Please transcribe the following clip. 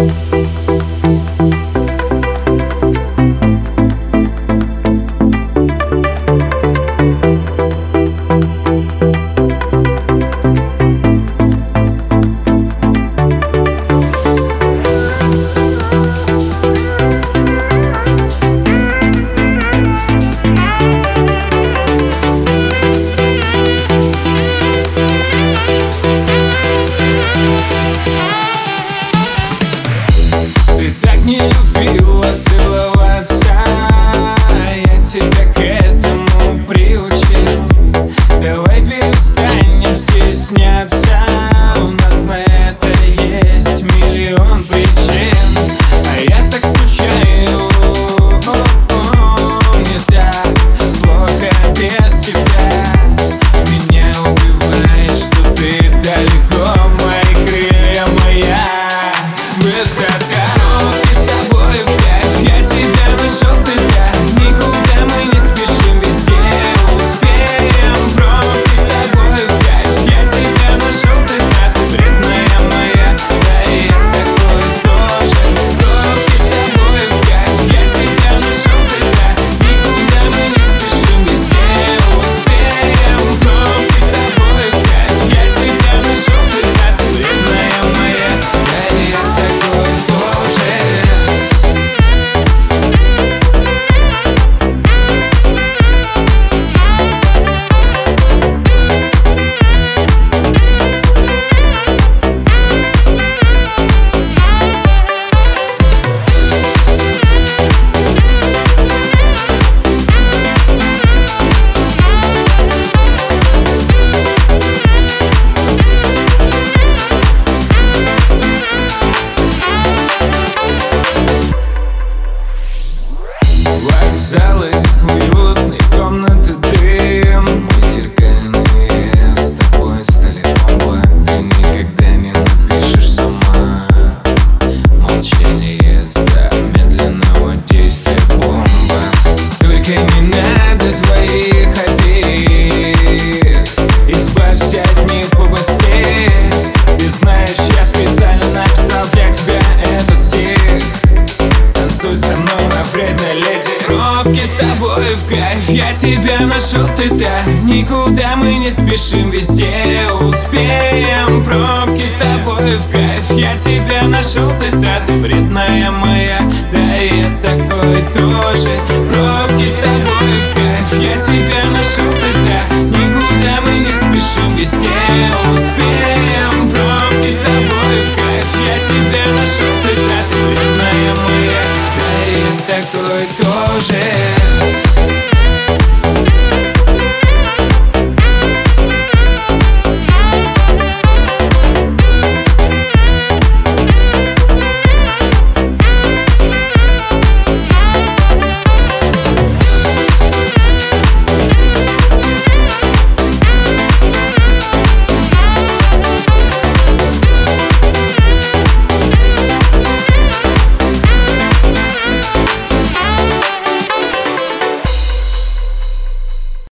Не любила целоваться, я тебя к этому приучил. Давай перестанем стесняться, у нас на это есть миллион причин. А я так скучаю, мне так плохо без тебя. Меня убивает, что ты далеко, мои крылья, моя высота. Вокзалы, уютные комнаты, дым. Мы зеркальные, с тобой стали оба. Ты никогда не напишешь сама. Молчание замедленного действия бомба. Только не надо твоих обид, избавься от них побыстрее. Ты знаешь, я специально написал для тебя этот стих. Танцуй со мной, моя вредная леди. Пробки с тобой в кайф, я тебя нашел, ты так. Никуда мы не спешим, везде успеем. Пробки с тобой в кайф, я тебя нашел, ты так. Вредная моя, да и я такой тоже. Пробки с тобой в кайф, я тебя нашел, ты так. Никуда мы не спешим, везде успеем. Пробки с тобой в кайф, я тебя нашел, ты так. Вредная моя, да и я такой тоже.